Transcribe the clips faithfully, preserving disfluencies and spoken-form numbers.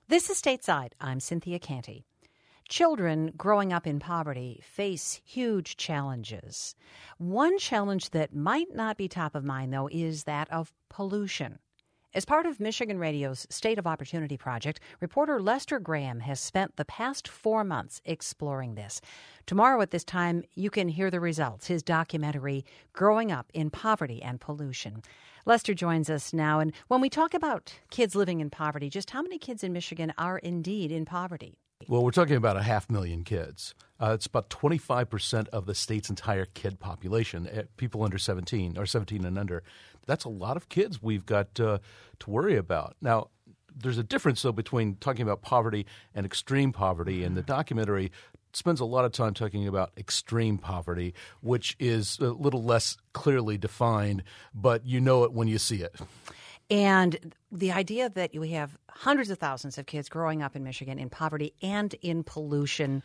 This is Stateside. I'm Cynthia Canty. Children growing up in poverty face huge challenges. One challenge that might not be top of mind, though, is that of pollution. As part of Michigan Radio's State of Opportunity project, reporter Lester Graham has spent the past four months exploring this. Tomorrow at this time, you can hear the results, his documentary, Growing Up in Poverty and Pollution. Lester joins us now, and when we talk about kids living in poverty, just how many kids in Michigan are indeed in poverty? Well, we're talking about a half million kids. Uh, it's about twenty-five percent of the state's entire kid population, people under seventeen or seventeen and under. That's a lot of kids we've got uh, to worry about. Now, there's a difference, though, between talking about poverty and extreme poverty, and the documentary spends a lot of time talking about extreme poverty, which is a little less clearly defined, but you know it when you see it. And the idea that we have hundreds of thousands of kids growing up in Michigan in poverty and in pollution,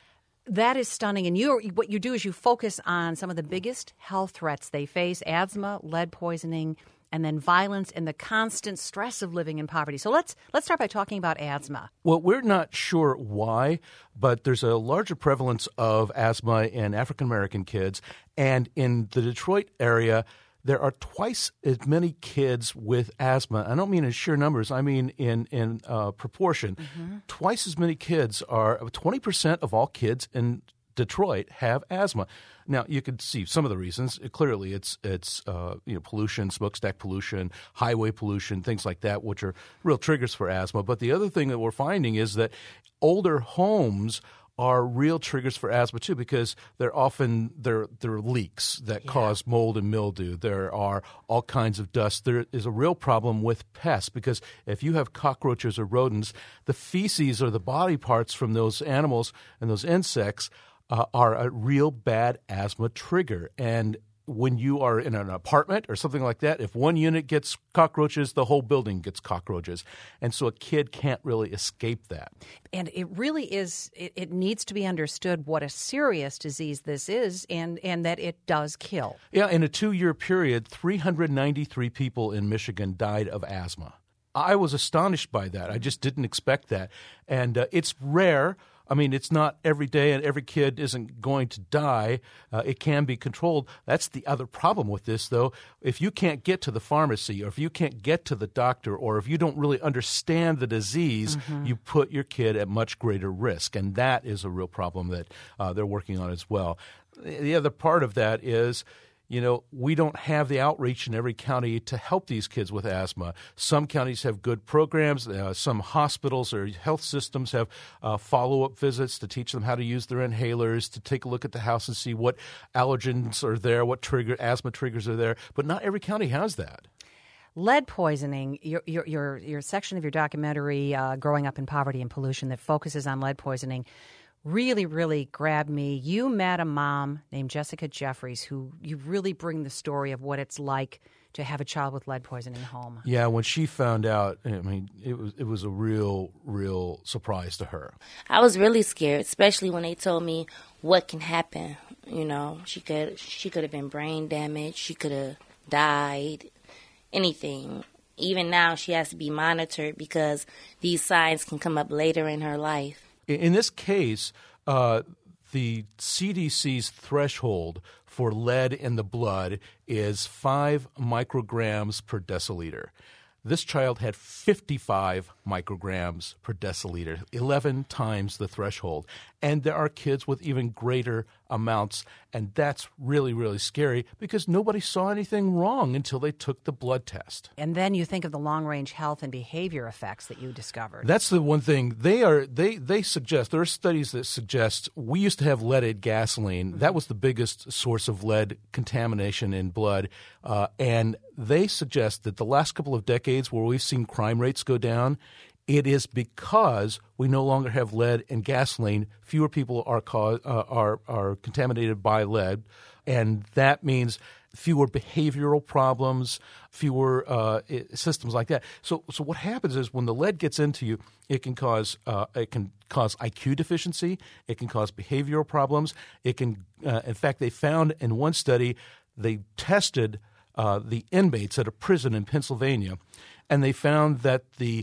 that is stunning. And you, what you do is you focus on some of the biggest health threats they face: asthma, lead poisoning, and then violence and the constant stress of living in poverty. So let's let's start by talking about asthma. Well, we're not sure why, but there's a larger prevalence of asthma in African-American kids. And in the Detroit area, there are twice as many kids with asthma. I don't mean in sheer numbers. I mean in, in uh, proportion. Mm-hmm. Twice as many kids are – twenty percent of all kids in Detroit have asthma. Now, you could see some of the reasons. Clearly, it's it's uh, you know pollution, smokestack pollution, highway pollution, things like that, which are real triggers for asthma. But the other thing that we're finding is that older homes – are real triggers for asthma too, because they're often there there are leaks that yeah. cause mold and mildew. There are all kinds of dust. There is a real problem with pests, because if you have cockroaches or rodents, the feces or the body parts from those animals and those insects uh, are a real bad asthma trigger. And when you are in an apartment or something like that, if one unit gets cockroaches, the whole building gets cockroaches. And so a kid can't really escape that. And it really is, it, it needs to be understood what a serious disease this is, and, and that it does kill. Yeah, in a two-year period, three hundred ninety-three people in Michigan died of asthma. I was astonished by that. I just didn't expect that. And uh, it's rare. I mean, it's not every day, and every kid isn't going to die. Uh, it can be controlled. That's the other problem with this, though. If you can't get to the pharmacy, or if you can't get to the doctor, or if you don't really understand the disease, mm-hmm. you put your kid at much greater risk. And that is a real problem that uh, they're working on as well. The other part of that is, you know, we don't have the outreach in every county to help these kids with asthma. Some counties have good programs. Uh, some hospitals or health systems have uh, follow-up visits to teach them how to use their inhalers, to take a look at the house and see what allergens are there, what trigger asthma triggers are there. But not every county has that. Lead poisoning, your your your, your section of your documentary, uh, Growing Up in Poverty and Pollution, that focuses on lead poisoning, really, really grabbed me. You met a mom named Jessica Jeffries, who you really bring the story of what it's like to have a child with lead poisoning home. Yeah, when she found out, I mean, it was it was a real, real surprise to her. I was really scared, especially when they told me what can happen. You know, she could she could have been brain damaged. She could have died, anything. Even now, she has to be monitored because these signs can come up later in her life. In this case, uh, the C D C's threshold for lead in the blood is five micrograms per deciliter. This child had fifty-five micrograms per deciliter, eleven times the threshold. And there are kids with even greater amounts, and that's really, really scary because nobody saw anything wrong until they took the blood test. And then you think of the long-range health and behavior effects that you discovered. That's the one thing. They are they they suggest, there are studies that suggest, we used to have leaded gasoline. Mm-hmm. That was the biggest source of lead contamination in blood. Uh, and they suggest that the last couple of decades where we've seen crime rates go down, it is because we no longer have lead in gasoline. Fewer people are cause, uh, are are contaminated by lead, and that means fewer behavioral problems, fewer uh, systems like that. So, so what happens is when the lead gets into you, it can cause uh, it can cause I Q deficiency. It can cause behavioral problems. It can, uh, in fact, they found in one study they tested uh, the inmates at a prison in Pennsylvania, and they found that the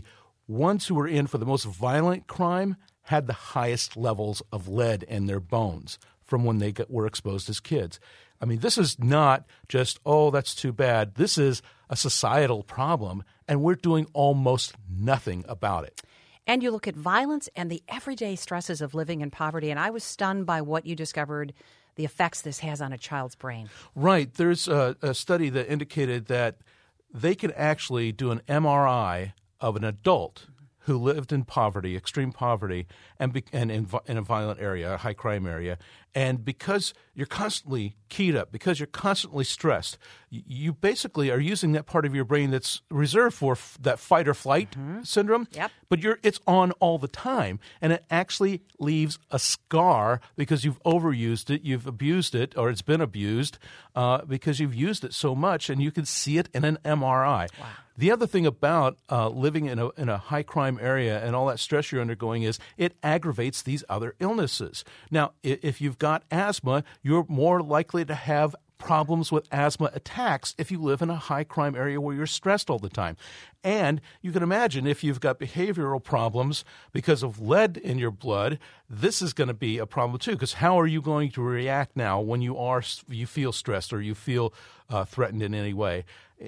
ones who were in for the most violent crime had the highest levels of lead in their bones from when they got, were exposed as kids. I mean, this is not just, oh, that's too bad. This is a societal problem, and we're doing almost nothing about it. And you look at violence and the everyday stresses of living in poverty, and I was stunned by what you discovered, the effects this has on a child's brain. Right. There's a, a study that indicated that they could actually do an M R I of an adult who lived in poverty, extreme poverty, and, be, and in, in a violent area, a high crime area. And because you're constantly keyed up, because you're constantly stressed, you basically are using that part of your brain that's reserved for f- that fight or flight mm-hmm. syndrome. Yep. But you're it's on all the time, and it actually leaves a scar because you've overused it, you've abused it, or it's been abused uh, because you've used it so much, and you can see it in an M R I. Wow. The other thing about uh, living in a, in a high crime area and all that stress you're undergoing is it aggravates these other illnesses. Now, if you've got asthma, you're more likely to have problems with asthma attacks if you live in a high crime area where you're stressed all the time. And you can imagine if you've got behavioral problems because of lead in your blood, this is going to be a problem too, because how are you going to react now when you are you feel stressed or you feel uh, threatened in any way?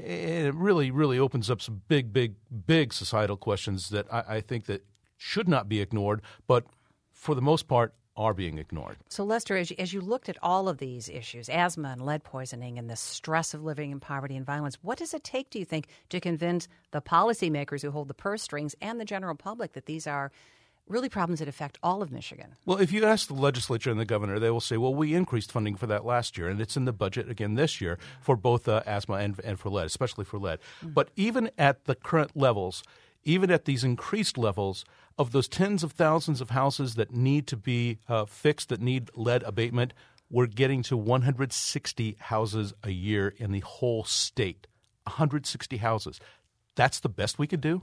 It really, really opens up some big, big, big societal questions that I, I think that should not be ignored, but for the most part are being ignored. So, Lester, as you, as you looked at all of these issues, asthma and lead poisoning and the stress of living in poverty and violence, what does it take, do you think, to convince the policymakers who hold the purse strings and the general public that these are really problems that affect all of Michigan? Well, if you ask the legislature and the governor, they will say, well, we increased funding for that last year, and it's in the budget again this year for both uh, asthma and, and for lead, especially for lead. Mm-hmm. But even at the current levels, even at these increased levels, of those tens of thousands of houses that need to be uh, fixed, that need lead abatement, we're getting to one hundred sixty houses a year in the whole state. one hundred sixty houses. That's the best we could do?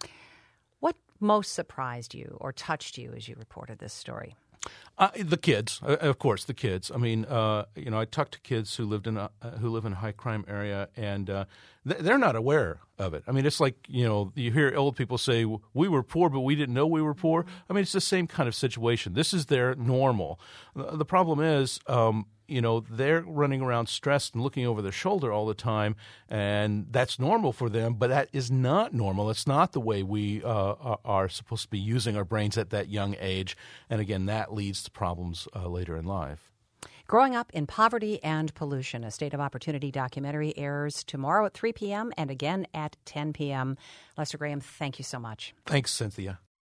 What most surprised you or touched you as you reported this story? Uh, the kids, uh, of course, the kids. I mean, uh, you know, I talked to kids who lived in a uh, who live in a high crime area, and uh, th- they're not aware of it. I mean, it's like, you know, you hear old people say, "We were poor, but we didn't know we were poor." I mean, it's the same kind of situation. This is their normal. The, the problem is, um, you know, they're running around stressed and looking over their shoulder all the time, and that's normal for them, but that is not normal. It's not the way we uh, are supposed to be using our brains at that young age, and again, that leads to problems uh, later in life. Growing Up in Poverty and Pollution, a State of Opportunity documentary, airs tomorrow at three p.m. and again at ten p.m. Lester Graham, thank you so much. Thanks, Cynthia.